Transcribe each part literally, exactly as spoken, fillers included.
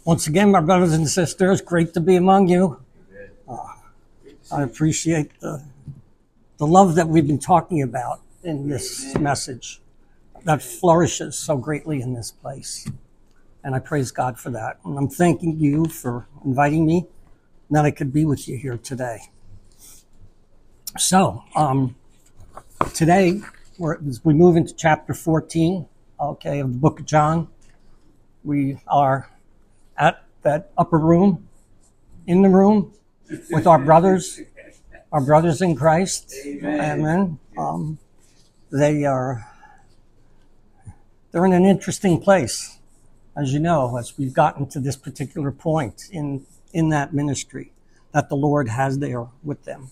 Once again, my brothers and sisters, great to be among you. Uh, I appreciate the, the love that we've been talking about in this message that flourishes so greatly in this place. And I praise God for that. And I'm thanking you for inviting me and that I could be with you here today. So, um, today, we're, as we move into chapter fourteen, okay, of the book of John, we are at that upper room, in the room, with our brothers, our brothers in Christ. Amen. Amen. Um, they are, they're in an interesting place, as you know, as we've gotten to this particular point in, in that ministry that the Lord has there with them.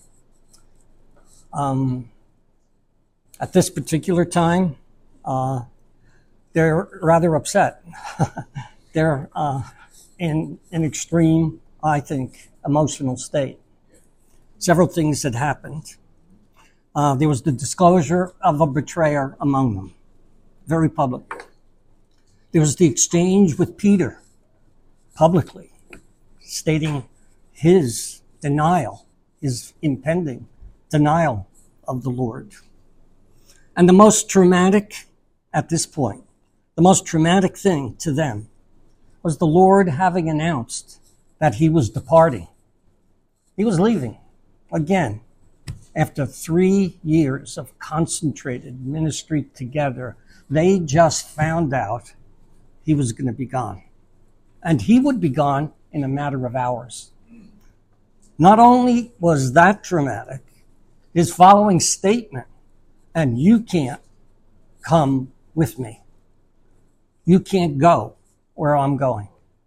Um, at this particular time, uh, they're rather upset. They're uh, in an extreme, I think, emotional state. Several things had happened. Uh, there was the disclosure of a betrayer among them, very public. There was the exchange with Peter, publicly, stating his denial, his impending denial of the Lord. And the most traumatic, at this point, the most traumatic thing to them was the Lord having announced that he was departing. He was leaving again after three years of concentrated ministry together. They just found out he was going to be gone. And he would be gone in a matter of hours. Not only was that traumatic, his following statement, and you can't come with me. You can't go where I'm going.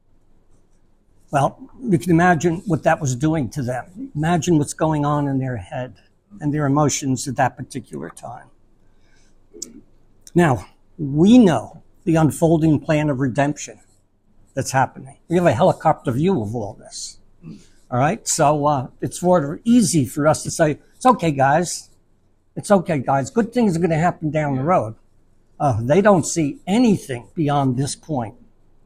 Well, you can imagine what that was doing to them. Imagine what's going on in their head and their emotions at that particular time. Now, we know the unfolding plan of redemption that's happening. We have a helicopter view of all this. All right? So uh, it's sort of easy for us to say, it's okay, guys. It's okay, guys. Good things are going to happen down the road. Uh, they don't see anything beyond this point.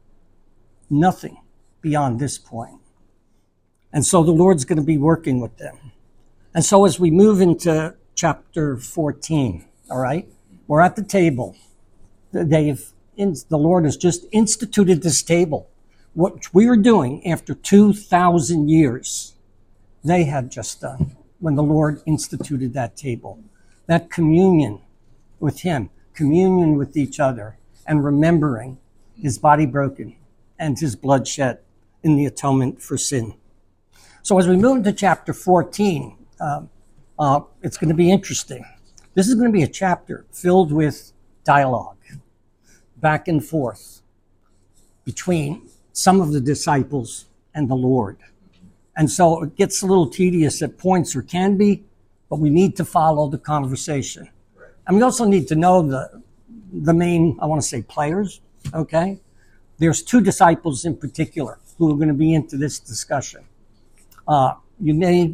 Nothing beyond this point. And so the Lord's going to be working with them. And so as we move into chapter fourteen, all right, we're at the table. They've, the Lord has just instituted this table. What we were doing after two thousand years, they had just done when the Lord instituted that table. That communion with him, communion with each other, and remembering his body broken and his blood shed in the atonement for sin. So as we move into chapter fourteen, uh, uh, it's going to be interesting. This is going to be a chapter filled with dialogue, back and forth, between some of the disciples and the Lord. And so it gets a little tedious at points, or can be, but we need to follow the conversation. And we also need to know the, the main, I want to say, players, okay? There's two disciples in particular who are going to be into this discussion. Uh, you may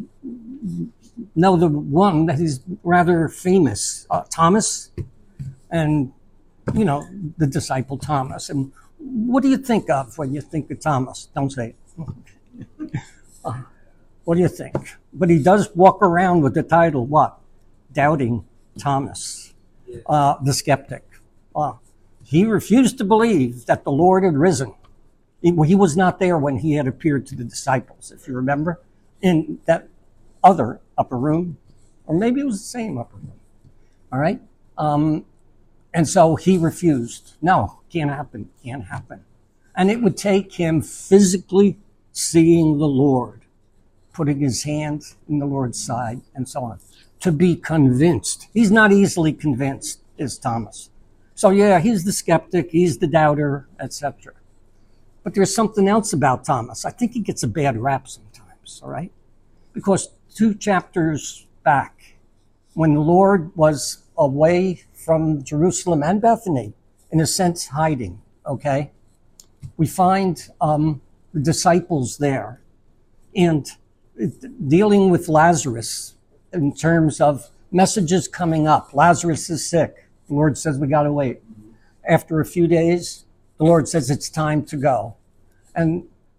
know the one that is rather famous, uh, Thomas, and, you know, the disciple Thomas. And what do you think of when you think of Thomas? Don't say it. uh, what do you think? But he does walk around with the title, what? Doubting Thomas, uh, the skeptic. Uh, he refused to believe that the Lord had risen. He, he was not there when he had appeared to the disciples, if you remember, in that other upper room, or maybe it was the same upper room. All right? Um, and so he refused. No, can't happen, can't happen. And it would take him physically seeing the Lord, putting his hand in the Lord's side, and so on, to be convinced. He's not easily convinced, is Thomas. So yeah, he's the skeptic, he's the doubter, et cetera. But there's something else about Thomas. I think he gets a bad rap sometimes, all right? Because two chapters back, when the Lord was away from Jerusalem and Bethany, in a sense hiding, okay, we find um, the disciples there and dealing with Lazarus in terms of messages coming up. Lazarus is sick. The Lord says we got to wait. After a few days, the Lord says it's time to go. And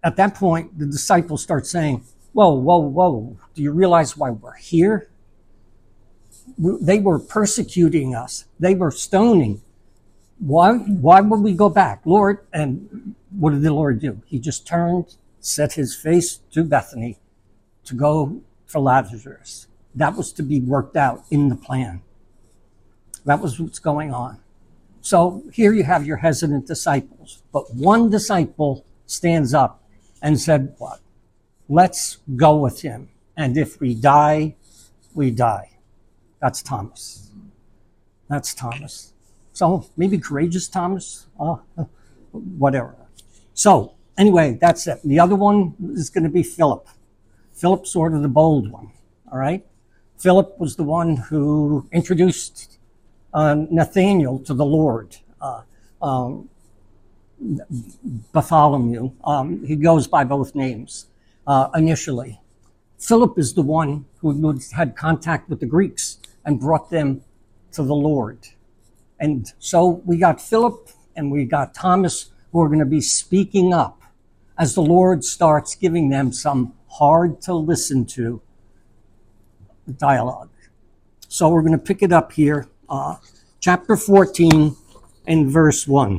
at that point, the disciples start saying, whoa, whoa, whoa, do you realize why we're here? They were persecuting us. They were stoning. Why, why would we go back? Lord, and what did the Lord do? He just turned, set his face to Bethany to go for Lazarus. That was to be worked out in the plan. That was what's going on. So here you have your hesitant disciples, but one disciple stands up and said, what? Let's go with him. And if we die, we die. That's Thomas. That's Thomas. So maybe courageous Thomas, uh, whatever. So anyway, that's it. The other one is going to be Philip. Philip's sort of the bold one, all right? Philip was the one who introduced uh, Nathanael to the Lord. Uh, um, Bartholomew, um, he goes by both names uh, initially. Philip is the one who had contact with the Greeks and brought them to the Lord. And so we got Philip and we got Thomas who are going to be speaking up as the Lord starts giving them some hard to listen to dialogue. So we're going to pick it up here, uh, chapter fourteen and verse one.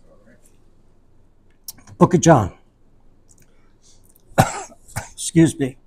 Book of John. Excuse me.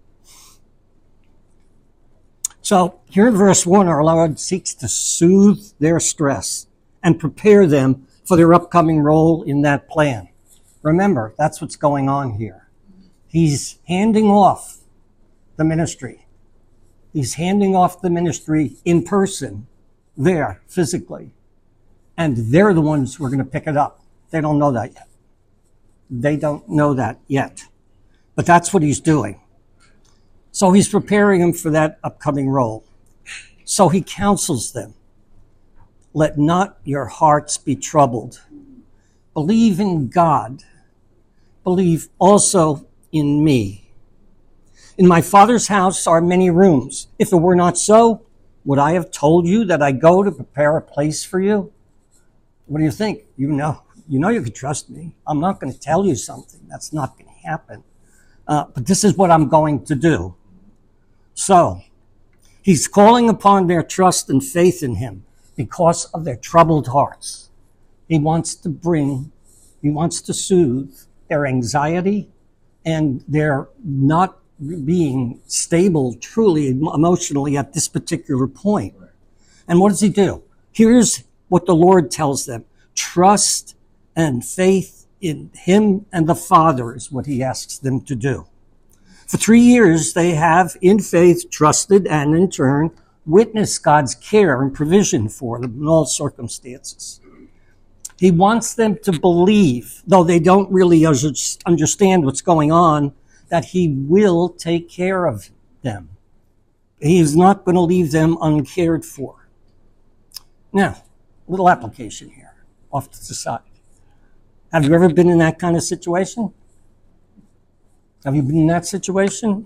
So here in verse one, our Lord seeks to soothe their stress and prepare them for their upcoming role in that plan. Remember, that's what's going on here. He's handing off the ministry. He's handing off the ministry in person, there, physically. And they're the ones who are going to pick it up. They don't know that yet. They don't know that yet. But that's what he's doing. So he's preparing them for that upcoming role. So he counsels them. Let not your hearts be troubled. Believe in God. Believe also in me. In my Father's house are many rooms. If it were not so, would I have told you that I go to prepare a place for you? What do you think? You know, you know you can trust me. I'm not going to tell you something that's not going to happen. Uh, but this is what I'm going to do. So, he's calling upon their trust and faith in him because of their troubled hearts. He wants to bring, he wants to soothe their anxiety and their not being stable truly emotionally at this particular point. And what does he do? Here's what the Lord tells them. Trust and faith in him and the Father is what he asks them to do. For three years, they have, in faith, trusted and, in turn, witnessed God's care and provision for them in all circumstances. He wants them to believe, though they don't really understand what's going on, that he will take care of them. He is not going to leave them uncared for. Now, a little application here, off to the side. Have you ever been in that kind of situation? Have you been in that situation?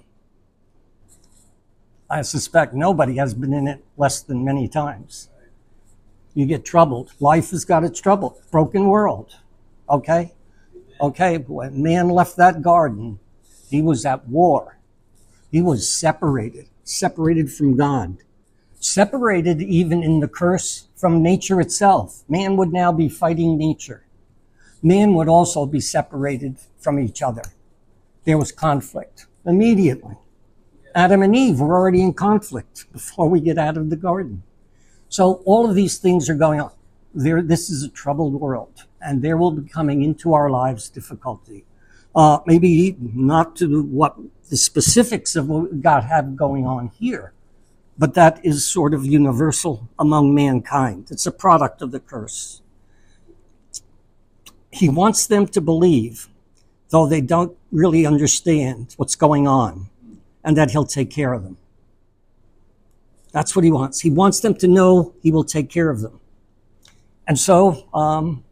I suspect nobody has been in it less than many times. You get troubled. Life has got its trouble. Broken world. Okay? Okay, when man left that garden, he was at war. He was separated. Separated from God. Separated even in the curse from nature itself. Man would now be fighting nature. Man would also be separated from each other. There was conflict immediately. Adam and Eve were already in conflict before we get out of the garden. So all of these things are going on. There, this is a troubled world, and there will be coming into our lives difficulty. Uh, maybe not to what the specifics of what God have going on here, but that is sort of universal among mankind. It's a product of the curse. He wants them to believe, though they don't really understand what's going on, and that he'll take care of them. That's what he wants. He wants them to know he will take care of them. And so, um,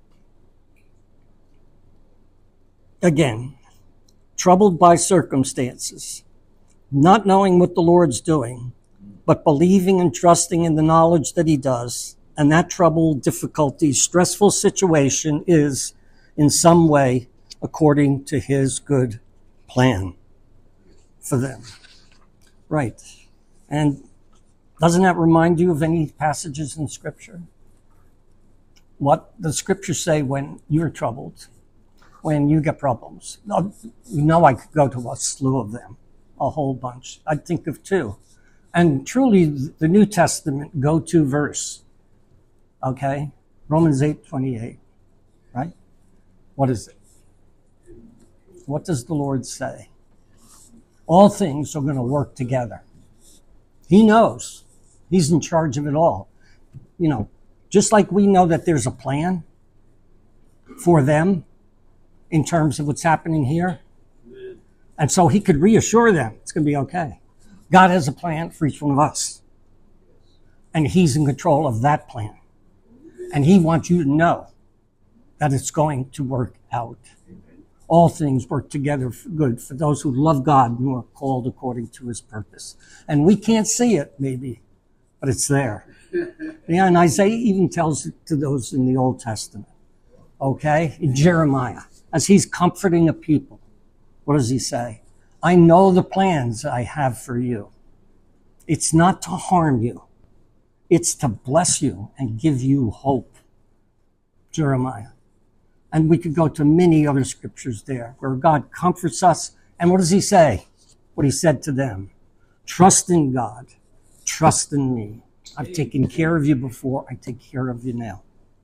again, troubled by circumstances, not knowing what the Lord's doing, but believing and trusting in the knowledge that he does, and that trouble, difficulty, stressful situation is in some way according to his good plan for them. Right. And doesn't that remind you of any passages in Scripture? What the Scriptures say when you're troubled, when you get problems. You know, I could go to a slew of them, a whole bunch. I'd think of two. And truly, the New Testament go-to verse, okay? Romans eight twenty-eight, right? What is it? What does the Lord say? All things are going to work together. He knows. He's in charge of it all. You know, just like we know that there's a plan for them in terms of what's happening here. And so he could reassure them it's going to be okay. God has a plan for each one of us. And he's in control of that plan. And he wants you to know that it's going to work out. All things work together for good for those who love God and who are called according to his purpose. And we can't see it, maybe, but it's there. Yeah, and Isaiah even tells it to those in the Old Testament. Okay? In Jeremiah, as he's comforting a people, what does he say? I know the plans I have for you. It's not to harm you. It's to bless you and give you hope. Jeremiah. And we could go to many other scriptures there where God comforts us. And what does he say? What he said to them. Trust in God. Trust in me. I've taken care of you before. I take care of you now.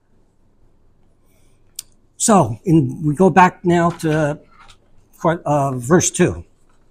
So in, we go back now to uh, verse two.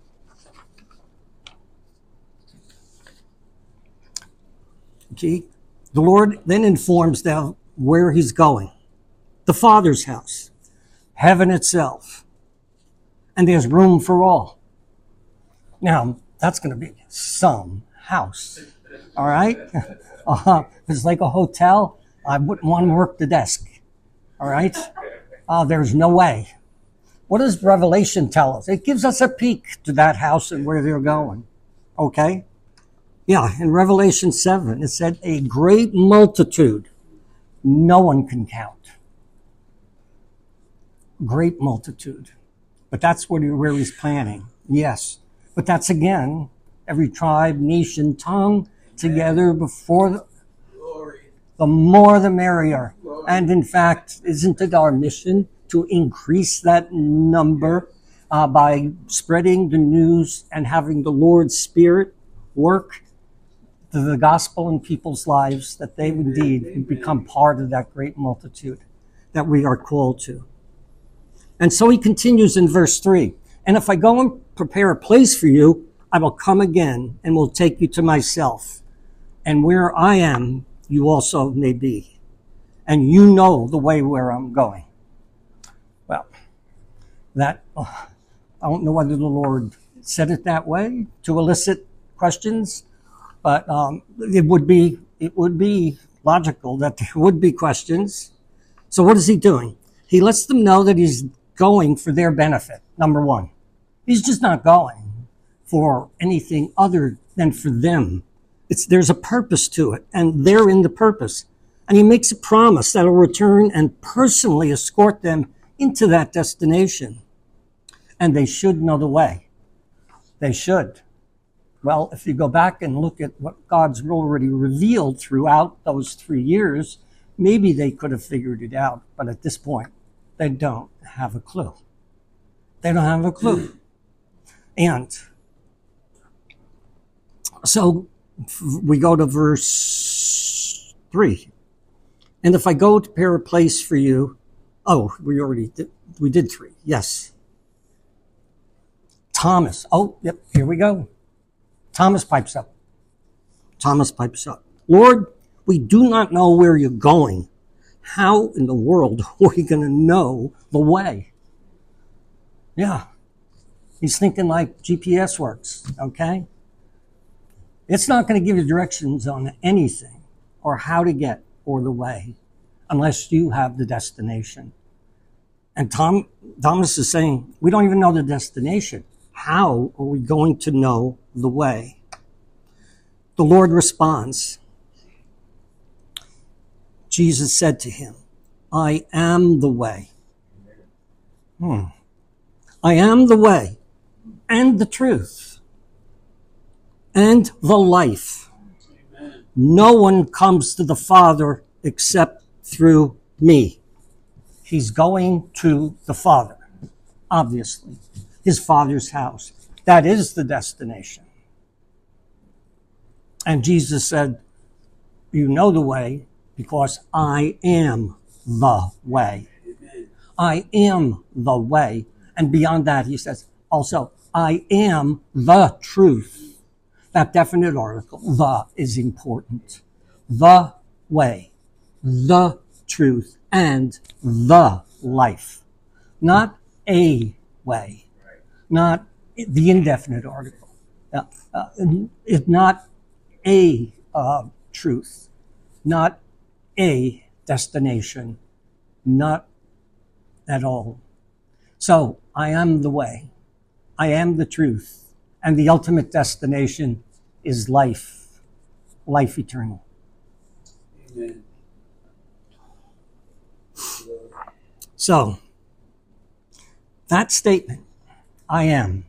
Okay. The Lord then informs them where he's going. The Father's house, heaven itself, and there's room for all. Now, that's going to be some house, all right? Uh, it's like a hotel. I wouldn't want to work the desk, all right? Uh, there's no way. What does Revelation tell us? It gives us a peek to that house and where they're going, okay? Yeah, in Revelation seven, it said, a great multitude no one can count. Great multitude. But that's what he, where he's planning. Yes. But that's again, every tribe, nation, tongue together before the, the more the merrier. And in fact, isn't it our mission to increase that number uh, by spreading the news and having the Lord's Spirit work to the gospel in people's lives, that they indeed become part of that great multitude that we are called to. And so he continues in verse three. And if I go and prepare a place for you, I will come again and will take you to myself. And where I am, you also may be. And you know the way where I'm going. Well, that, oh, I don't know whether the Lord said it that way to elicit questions, but um, it would be, it would be logical that there would be questions. So what is he doing? He lets them know that he's going for their benefit, number one. He's just not going for anything other than for them. It's, there's a purpose to it, and they're in the purpose. And he makes a promise that he'll return and personally escort them into that destination. And they should know the way. They should. Well, if you go back and look at what God's already revealed throughout those three years, maybe they could have figured it out. But at this point, they don't have a clue. They don't have a clue. And so we go to verse three. And if I go to prepare a place for you, oh, we already did, we did three. Yes. Thomas. Oh, yep, here we go. Thomas pipes up. Thomas pipes up. Lord, we do not know where you're going. How in the world are we going to know the way? Yeah. He's thinking like G P S works, okay? It's not going to give you directions on anything or how to get or the way unless you have the destination. And Tom, Thomas is saying, we don't even know the destination. How are we going to know the way? The Lord responds. Jesus said to him, I am the way. Hmm. I am the way, and the truth and the life. Amen. No one comes to the Father except through me. He's going to the Father, obviously, his Father's house. That is the destination. And Jesus said, you know the way because I am the way. Amen. I am the way. And beyond that, he says, also, I am the truth. That definite article, the, is important. The way, the truth, and the life. Not a way. Not the indefinite article. Uh, uh, it's not a uh, truth. Not a destination. Not at all. So, I am the way. I am the truth. And the ultimate destination is life. Life eternal. Amen. So, that statement, I am,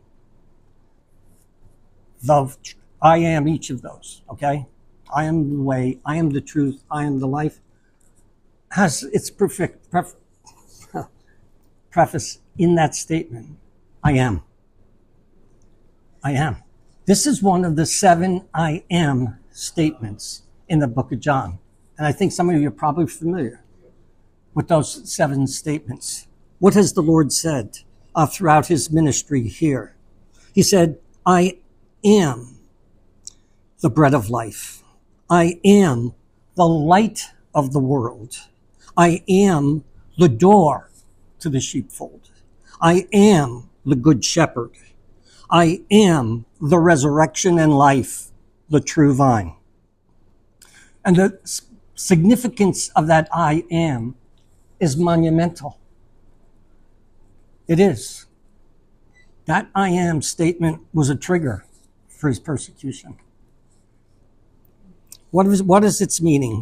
the, I am each of those, okay? I am the way, I am the truth, I am the life, has its perfect pref, preface in that statement. I am. I am. This is one of the seven I am statements in the book of John. And I think some of you are probably familiar with those seven statements. What has the Lord said uh, throughout his ministry here? He said, I am the bread of life. I am the light of the world. I am the door to the sheepfold. I am the good shepherd. I am the resurrection and life, the true vine. And the significance of that I am is monumental. It is. That I am statement was a trigger for his persecution. What is, what is its meaning?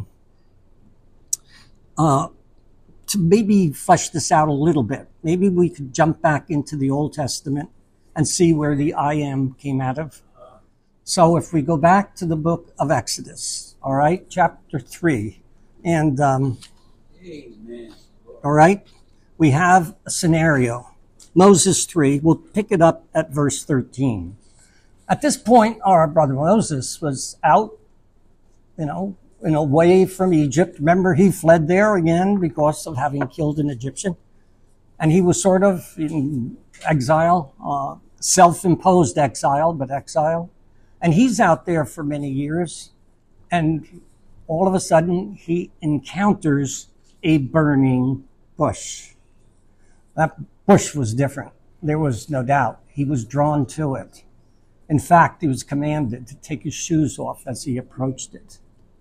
Uh, to maybe flesh this out a little bit, maybe we could jump back into the Old Testament and see where the I am came out of. So if we go back to the book of Exodus, all right, chapter three, and um, Amen. All right, we have a scenario. Moses three, we'll pick it up at verse thirteen. At this point, our brother Moses was out, you know, and away from Egypt. Remember, he fled there again because of having killed an Egyptian. And he was sort of in exile, uh, self-imposed exile, but exile. And he's out there for many years. And all of a sudden, he encounters a burning bush. That bush was different. There was no doubt. He was drawn to it. In fact, he was commanded to take his shoes off as he approached it.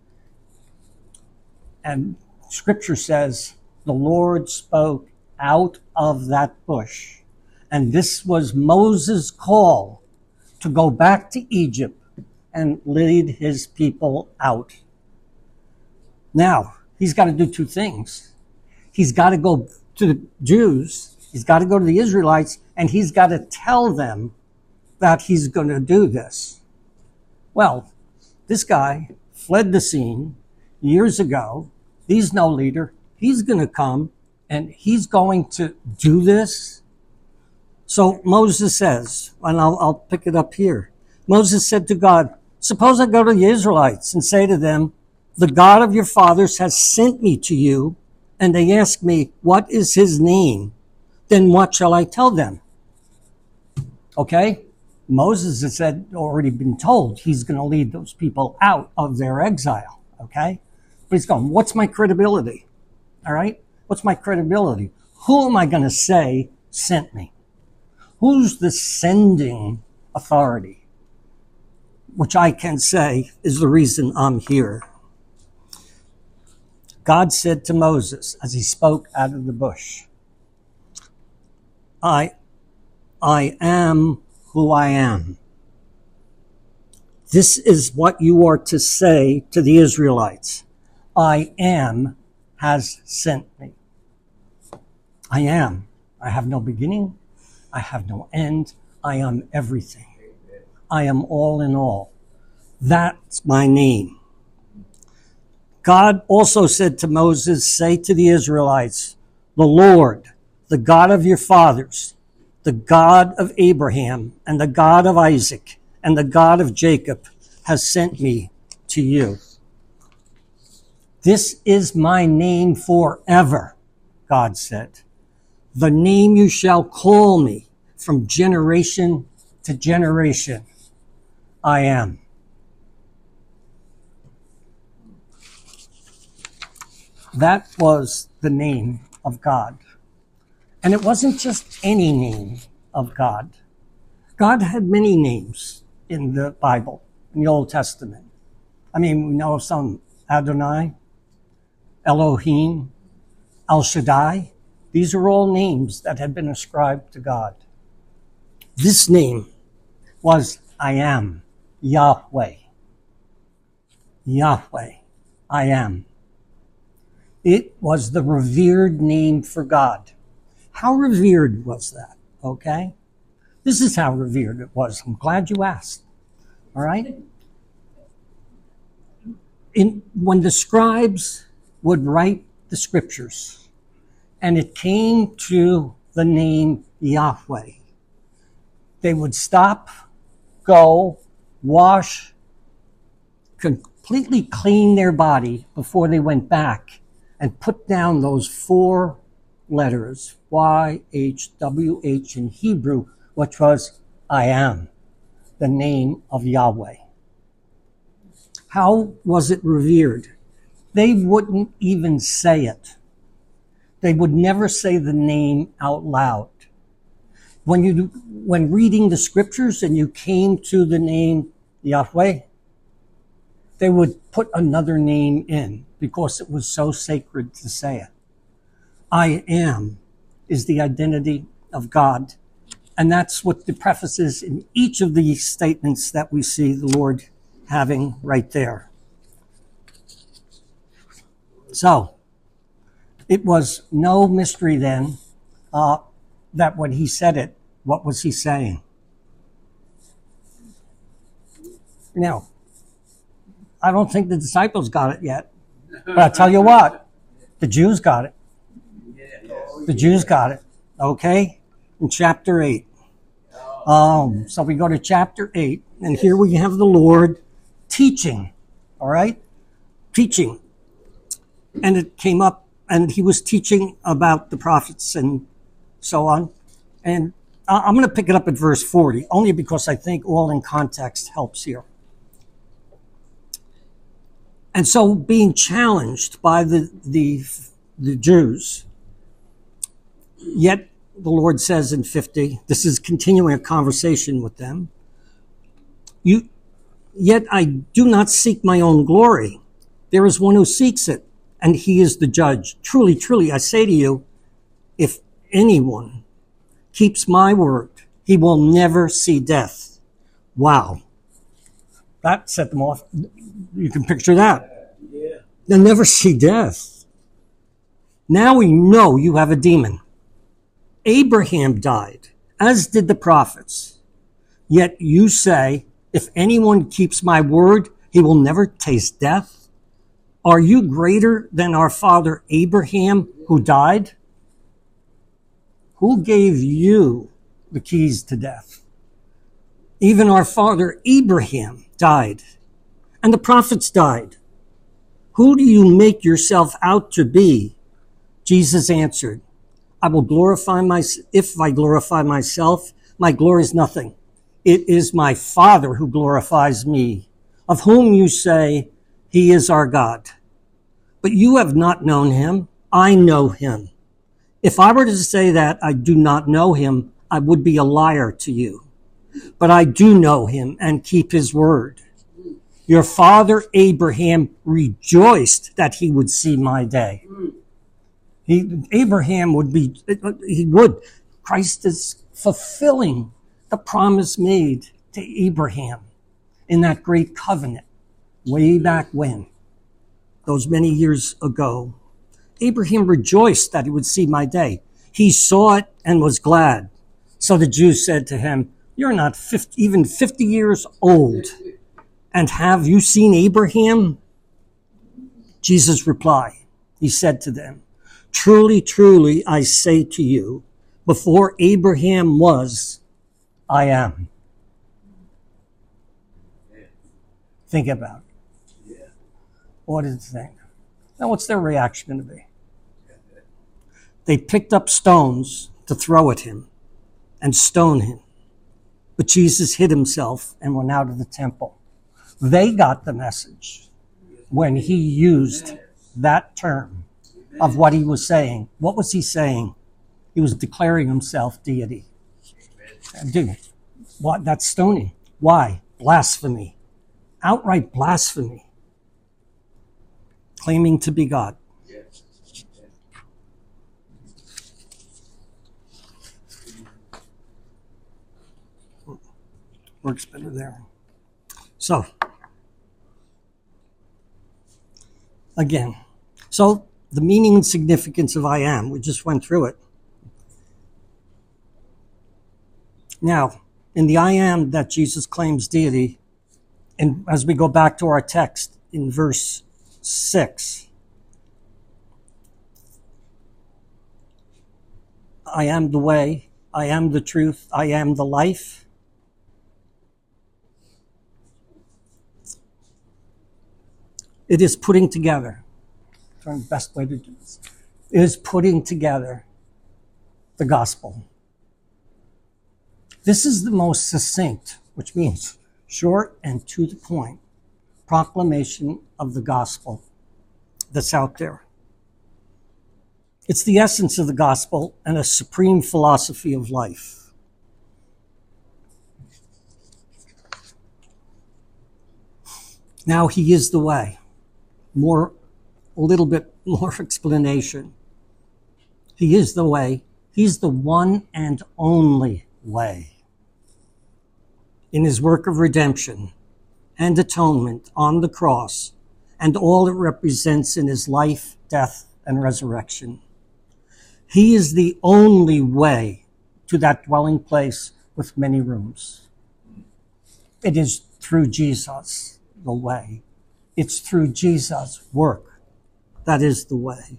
And scripture says, the Lord spoke out of that bush. And this was Moses' call to go back to Egypt and lead his people out. Now, he's got to do two things. He's got to go to the Jews, he's got to go to the Israelites, and he's got to tell them that he's going to do this. Well, this guy fled the scene years ago. He's no leader. He's going to come and he's going to do this. So Moses says, and I'll, I'll pick it up here. Moses said to God, suppose I go to the Israelites and say to them, the God of your fathers has sent me to you, and they ask me, what is his name? Then what shall I tell them? Okay? Moses has said, already been told he's going to lead those people out of their exile. Okay? But he's going, what's my credibility? All right? What's my credibility? Who am I going to say sent me? Who's the sending authority? Which I can say is the reason I'm here. God said to Moses as he spoke out of the bush, I, I am who I am. This is what you are to say to the Israelites. I am has sent me. I am. I have no beginning. I have no end. I am everything. I am all in all. That's my name. God also said to Moses, say to the Israelites, the Lord, the God of your fathers, the God of Abraham and the God of Isaac and the God of Jacob has sent me to you. This is my name forever, God said. The name you shall call me from generation to generation. I am. That was the name of God. And it wasn't just any name of God. God had many names in the Bible, in the Old Testament. I mean, we know of some: Adonai, Elohim, El Shaddai. These are all names that had been ascribed to God. This name was I am, Yahweh. Yahweh, I am. It was the revered name for God. How revered was that? Okay? This is how revered it was. I'm glad you asked. All right? In, when the scribes would write the scriptures, and it came to the name Yahweh, they would stop, go, wash, completely clean their body before they went back and put down those four letters, Y H W H in Hebrew, which was I am, the name of Yahweh. How was it revered? They wouldn't even say it. They would never say the name out loud. When you, when reading the scriptures and you came to the name Yahweh, they would put another name in because it was so sacred to say it. I am is the identity of God. And that's what the preface is in each of these statements that we see the Lord having right there. So, it was no mystery then uh, that when he said it, what was he saying? Now, I don't think the disciples got it yet, but I'll tell you what, the Jews got it. The Jews got it, okay? In chapter eight. Um, so we go to chapter eight, and here we have the Lord teaching, all right? Teaching. And it came up, and he was teaching about the prophets and so on. And I'm going to pick it up at verse forty, only because I think all in context helps here. And so being challenged by the, the, the Jews, yet the Lord says in fifty, this is continuing a conversation with them, you, yet I do not seek my own glory. There is one who seeks it, and he is the judge. Truly, truly, I say to you, if anyone keeps my word, he will never see death. Wow. That set them off. You can picture that. Yeah. They'll never see death. Now we know you have a demon. Abraham died, as did the prophets. Yet you say, if anyone keeps my word, he will never taste death. Are you greater than our father Abraham, who died? Who gave you the keys to death? Even our father Abraham died, and the prophets died. Who do you make yourself out to be? Jesus answered, I will glorify my, if I glorify myself, my glory is nothing. It is my Father who glorifies me, of whom you say, he is our God. But you have not known him. I know him. If I were to say that I do not know him, I would be a liar to you. But I do know him and keep his word. Your father Abraham rejoiced that he would see my day. He, Abraham would be, he would. Christ is fulfilling the promise made to Abraham in that great covenant way back when, those many years ago. Abraham rejoiced that he would see my day. He saw it and was glad. So the Jews said to him, You're not fifty, even fifty years old. And have you seen Abraham? Jesus replied, he said to them, truly, truly, I say to you, before Abraham was, I am. Think about it. What did you think? Now, what's their reaction going to be? They picked up stones to throw at him and stone him. But Jesus hid himself and went out of the temple. They got the message when he used that term of what he was saying. What was he saying? He was declaring himself deity. Dude, what? That's stoning. Why? Blasphemy. Outright blasphemy. Claiming to be God. Works better there. So, again, so the meaning and significance of I am, we just went through it. Now, in the I am that Jesus claims deity, and as we go back to our text in verse six, I am the way, I am the truth, I am the life. It is putting together, the best way to do this, it is putting together the gospel. This is the most succinct, which means short and to the point, proclamation of the gospel that's out there. It's the essence of the gospel and a supreme philosophy of life. Now he is the way. More, a little bit more explanation. He is the way. He's the one and only way. In his work of redemption and atonement on the cross and all it represents in his life, death, and resurrection. He is the only way to that dwelling place with many rooms. It is through Jesus, the way. It's through Jesus' work that is the way.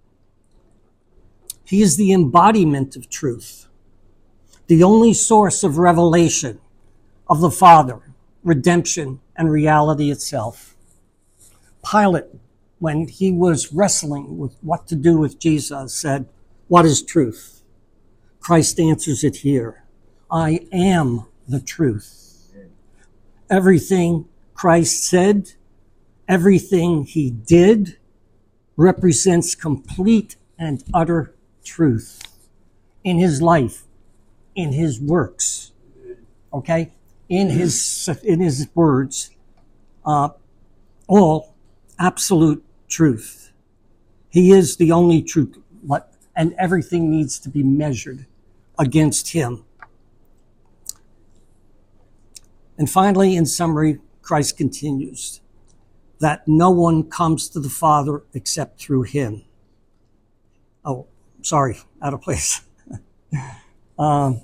He is the embodiment of truth, the only source of revelation of the Father, redemption, and reality itself. Pilate, when he was wrestling with what to do with Jesus, said, what is truth? Christ answers it here. I am the truth. Everything Christ said, everything he did, represents complete and utter truth in his life, in his works, okay? In his, in his words, uh, all absolute truth. He is the only truth, and everything needs to be measured against him. And finally, in summary, Christ continues that no one comes to the Father except through him. Oh, sorry, out of place. um,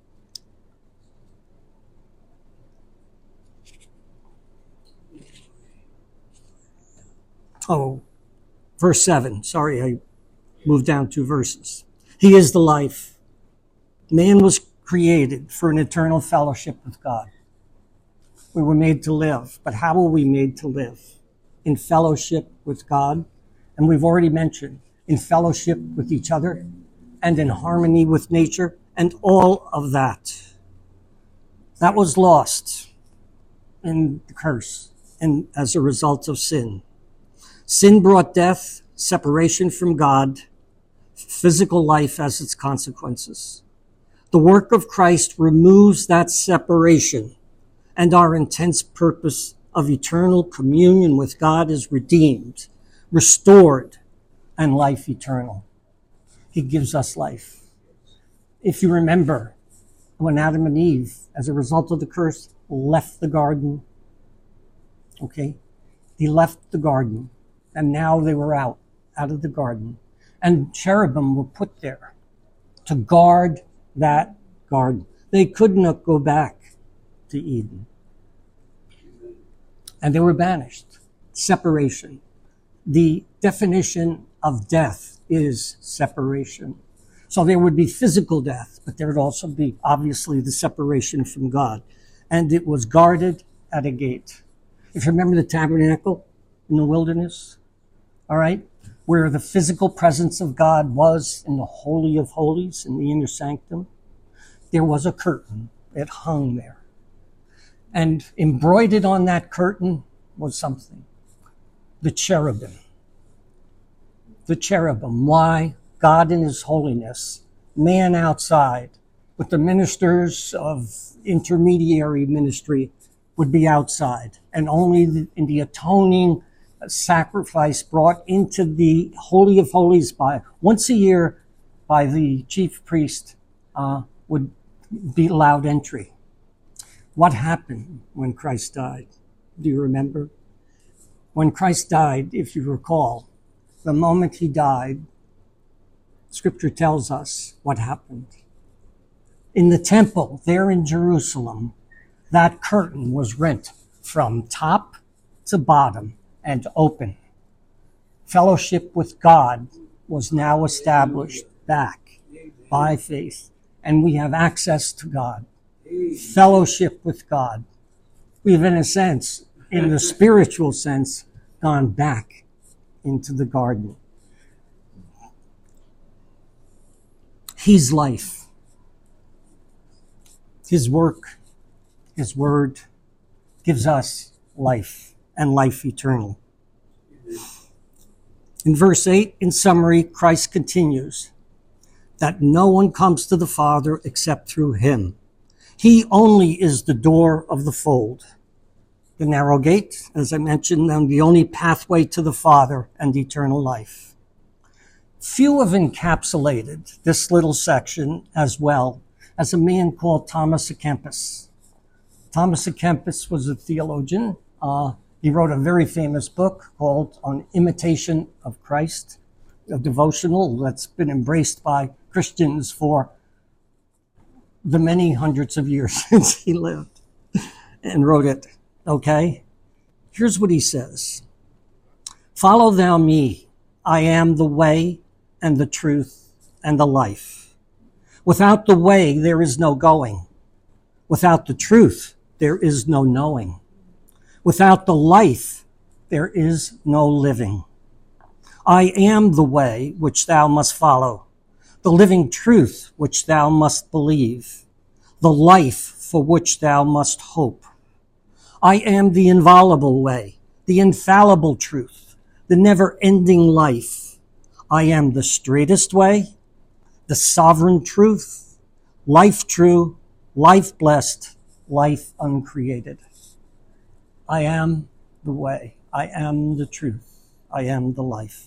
oh, verse seven. Sorry, I moved down two verses. He is the life. Man was created for an eternal fellowship with God. We were made to live, but how were we made to live? In fellowship with God, and we've already mentioned, in fellowship with each other, and in harmony with nature, and all of that. That was lost in the curse, and as a result of sin. Sin brought death, separation from God, physical life as its consequences. The work of Christ removes that separation, and our intense purpose of eternal communion with God is redeemed, restored, and life eternal. He gives us life. If you remember, when Adam and Eve, as a result of the curse, left the garden, okay? They left the garden, and now they were out, out of the garden. And cherubim were put there to guard that garden, They could not go back to Eden. And they were banished. Separation. The definition of death is separation. So there would be physical death, but there would also be, obviously, the separation from God. And it was guarded at a gate. If you remember the tabernacle in the wilderness, all right, where the physical presence of God was in the Holy of Holies, in the inner sanctum, there was a curtain. It hung there. And embroidered on that curtain was something. The cherubim. The cherubim. Why? God in his holiness, man outside, but the ministers of intermediary ministry would be outside. And only the, in the atoning sacrifice brought into the Holy of Holies by once a year by the chief priest uh, would be allowed entry. What happened when Christ died? Do you remember? When Christ died, if you recall, the moment he died, Scripture tells us what happened. In the temple there in Jerusalem, that curtain was rent from top to bottom and open. Fellowship with God was now established back by faith, and we have access to God. Fellowship with God. We've, in a sense, in the spiritual sense, gone back into the garden. He's life. His work, his word gives us life and life eternal. In verse eight, in summary, Christ continues that no one comes to the Father except through him. He only is the door of the fold. The narrow gate, as I mentioned, and the only pathway to the Father and eternal life. Few have encapsulated this little section as well as a man called Thomas à Kempis. Thomas à Kempis was a theologian. Uh, he wrote a very famous book called On Imitation of Christ, a devotional that's been embraced by Christians for the many hundreds of years since he lived and wrote it. Okay? Here's what he says. Follow thou me. I am the way and the truth and the life. Without the way, there is no going. Without the truth, there is no knowing. Without the life, there is no living. I am the way which thou must follow, the living truth which thou must believe, the life for which thou must hope. I am the inviolable way, the infallible truth, the never-ending life. I am the straightest way, the sovereign truth, life true, life blessed, life uncreated. I am the way. I am the truth. I am the life.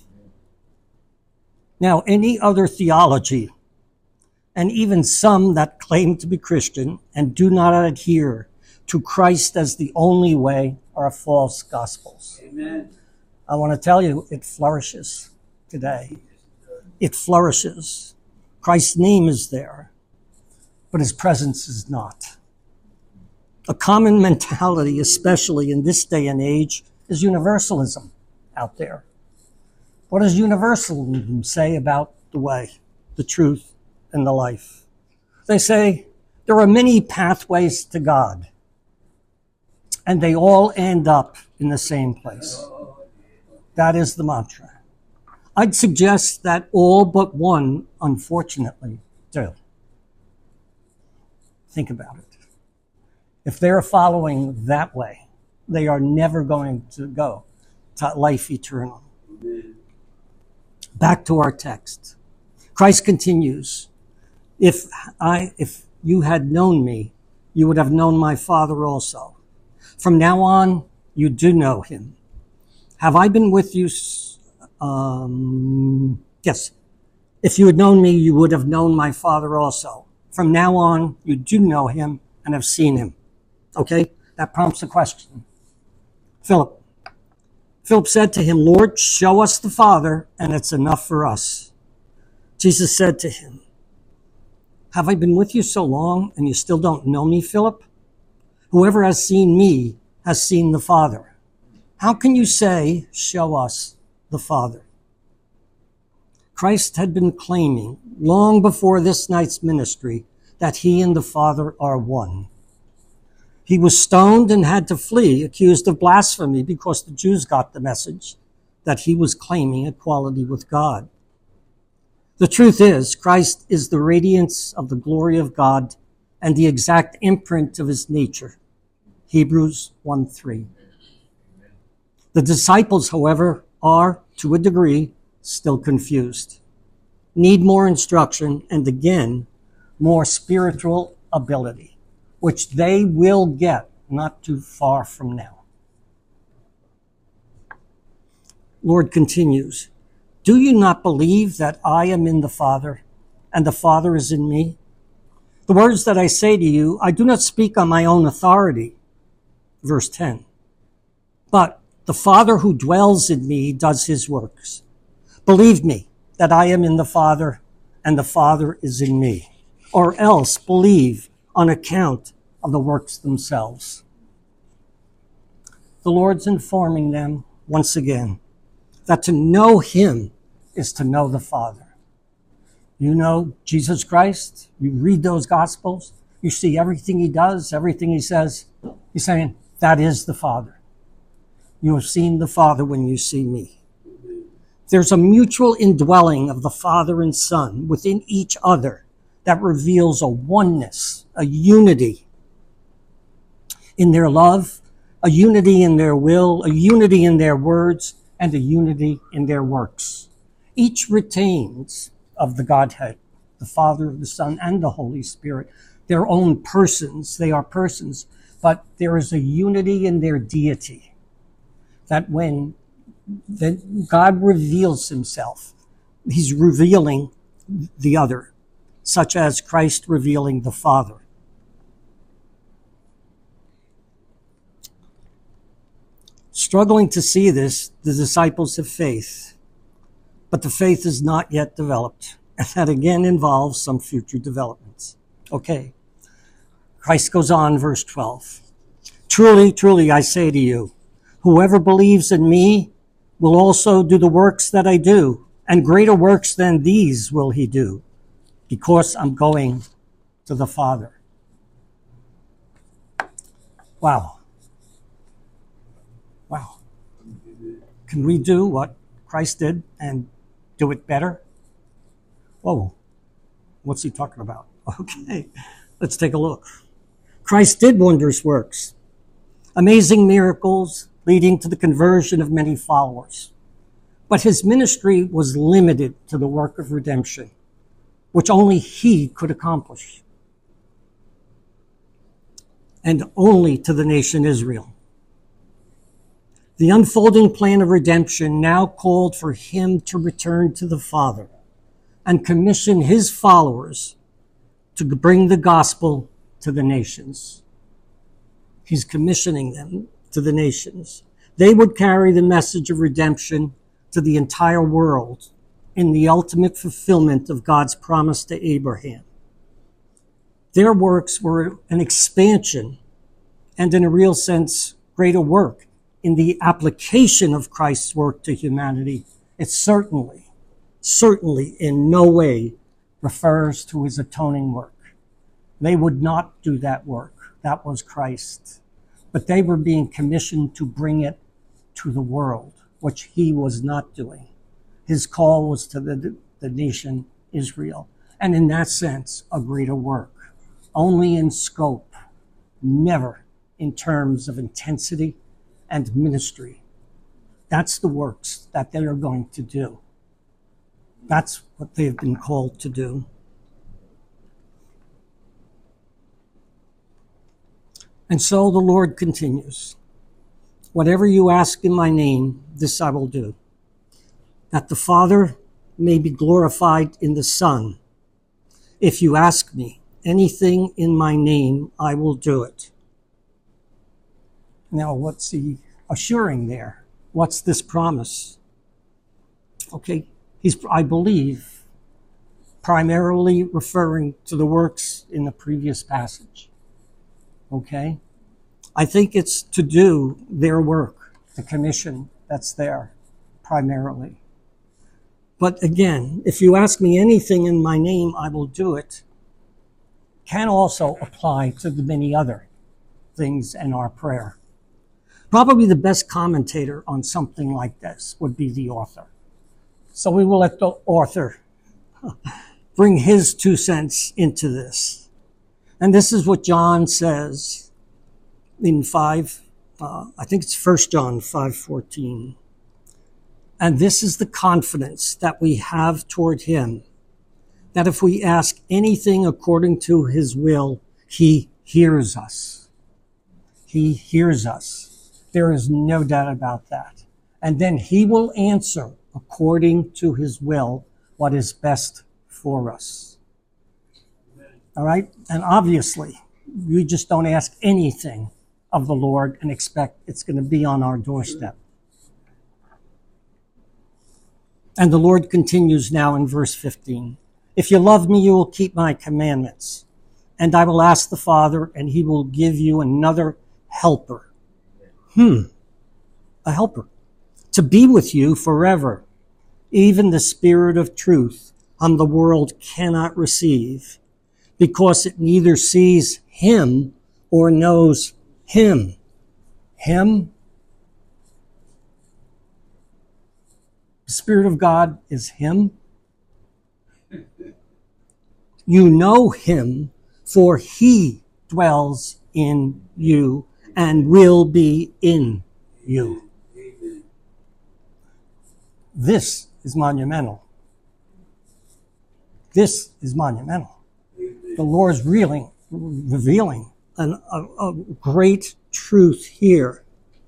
Now, any other theology, and even some that claim to be Christian and do not adhere to Christ as the only way, are false gospels. Amen. I want to tell you, it flourishes today. It flourishes. Christ's name is there, but his presence is not. A common mentality, especially in this day and age, is universalism out there. What does universalism say about the way, the truth, and the life? They say there are many pathways to God, and they all end up in the same place. That is the mantra. I'd suggest that all but one, unfortunately, do. Think about it. If they're following that way, they are never going to go to life eternal. Back to our text. Christ continues, if I, if you had known me, you would have known my Father also. From now on, you do know him. Have I been with you? Um, yes. If you had known me, you would have known my Father also. From now on, you do know him and have seen him. Okay? That prompts a question. Philip. Philip said to him, Lord, show us the Father, and it's enough for us. Jesus said to him, Have I been with you so long and you still don't know me, Philip? Whoever has seen me has seen the Father. How can you say, show us the Father? Christ had been claiming long before this night's ministry that he and the Father are one. He was stoned and had to flee, accused of blasphemy, because the Jews got the message that he was claiming equality with God. The truth is, Christ is the radiance of the glory of God and the exact imprint of his nature. Hebrews one three. The disciples, however, are, to a degree, still confused, need more instruction, and again, more spiritual ability, which they will get not too far from now. Lord continues, do you not believe that I am in the Father and the Father is in me? The words that I say to you, I do not speak on my own authority. Verse ten. But the Father who dwells in me does his works. Believe me that I am in the Father and the Father is in me, or else believe on account of the works themselves. The Lord's informing them once again that to know him is to know the Father. You know Jesus Christ, you read those Gospels, you see everything he does, everything he says, he's saying, that is the Father. You have seen the Father when you see me. There's a mutual indwelling of the Father and Son within each other that reveals a oneness, a unity in their love, a unity in their will, a unity in their words, and a unity in their works. Each retains of the Godhead, the Father, the Son, and the Holy Spirit, their own persons. They are persons, but there is a unity in their deity that when the, God reveals himself, he's revealing the other, such as Christ revealing the Father. Struggling to see this, the disciples have faith, but the faith is not yet developed. And that again involves some future developments. Okay. Christ goes on, verse twelve. Truly, truly, I say to you, whoever believes in me will also do the works that I do, and greater works than these will he do, because I'm going to the Father. Wow. Wow. Can we do what Christ did and do it better? Whoa. What's he talking about? Okay. Let's take a look. Christ did wondrous works, amazing miracles leading to the conversion of many followers. But his ministry was limited to the work of redemption, which only he could accomplish, and only to the nation Israel. The unfolding plan of redemption now called for him to return to the Father and commission his followers to bring the gospel to the nations. He's commissioning them to the nations. They would carry the message of redemption to the entire world in the ultimate fulfillment of God's promise to Abraham. Their works were an expansion and, in a real sense, greater work in the application of Christ's work to humanity. It certainly, certainly in no way refers to his atoning work. They would not do that work. That was Christ. But they were being commissioned to bring it to the world, which he was not doing. His call was to the, the nation Israel. And in that sense, a greater work. Only in scope, never in terms of intensity and ministry. That's the works that they are going to do. That's what they've been called to do. And so the Lord continues, whatever you ask in my name, this I will do, that the Father may be glorified in the Son. If you ask me anything in my name, I will do it. Now, what's he assuring there? What's this promise? Okay, he's, I believe, primarily referring to the works in the previous passage. Okay? I think it's to do their work, the commission that's there, primarily. But again, if you ask me anything in my name, I will do it, can also apply to the many other things in our prayer. Probably the best commentator on something like this would be the author. So we will let the author bring his two cents into this. And this is what John says in five, uh, I think it's First John five fourteen. And this is the confidence that we have toward him, that if we ask anything according to his will, he hears us. He hears us. There is no doubt about that. And then he will answer according to his will what is best for us. All right? And obviously, we just don't ask anything of the Lord and expect it's going to be on our doorstep. And the Lord continues now in verse fifteen. If you love me, you will keep my commandments. And I will ask the Father, and he will give you another helper. Hmm. A helper. To be with you forever. Even the Spirit of truth, whom the world cannot receive, because it neither sees him or knows him. Him? The Spirit of God is him. You know him, for he dwells in you and will be in you. This is monumental. This is monumental. The Lord is revealing, revealing an, a, a great truth here.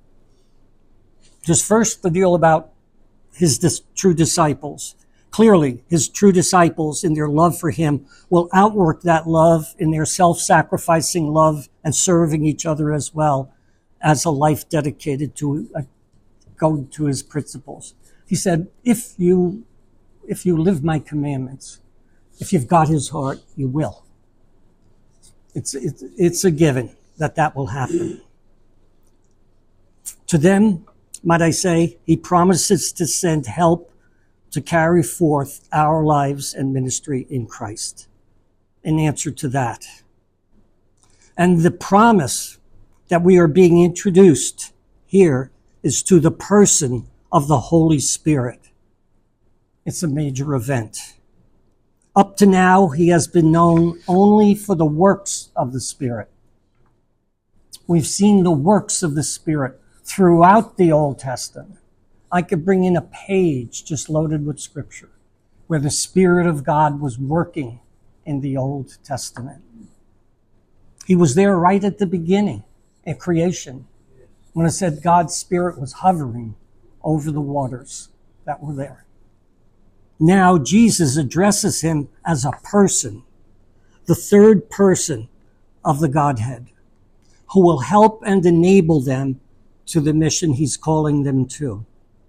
Just first, the deal about his dis- true disciples. Clearly, his true disciples, in their love for him, will outwork that love in their self-sacrificing love and serving each other as well as a life dedicated to uh, go to his principles. He said, if you, if you live my commandments, if you've got his heart, you will. It's, it's, it's a given that that will happen. To them, might I say, he promises to send help to carry forth our lives and ministry in Christ in answer to that. And the promise that we are being introduced here is to the person of the Holy Spirit. It's a major event. Up to now, he has been known only for the works of the Spirit. We've seen the works of the Spirit throughout the Old Testament. I could bring in a page just loaded with scripture where the Spirit of God was working in the Old Testament. He was there right at the beginning in creation when it said God's Spirit was hovering over the waters that were there. Now Jesus addresses him as a person, the third person of the Godhead, who will help and enable them to the mission he's calling them to.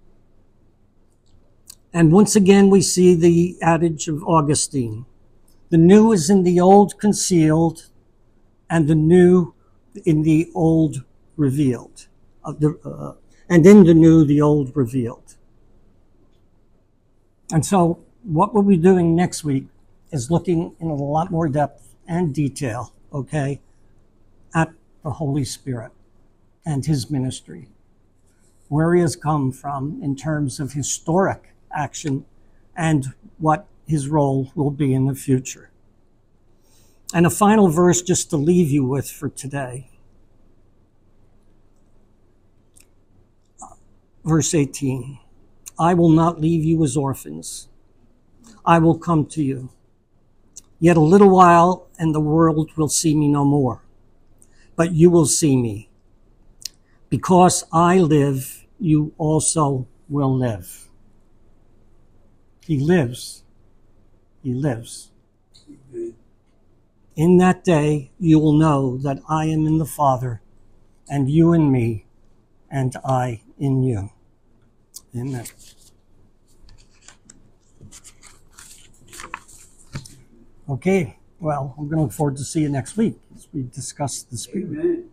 And once again, we see the adage of Augustine. The new is in the old concealed, and the new in the old revealed. Uh, the, uh, and in the new, the old revealed. And so what we'll be doing next week is looking in a lot more depth and detail, okay, at the Holy Spirit and his ministry, where he has come from in terms of historic action and what his role will be in the future. And a final verse just to leave you with for today. Verse eighteen, I will not leave you as orphans. I will come to you. Yet a little while and the world will see me no more. But you will see me. Because I live, you also will live. He lives. He lives. In that day, you will know that I am in the Father, and you in me, and I in you. Amen. Okay, well, I'm going to look forward to see you next week as we discuss the speed. Amen.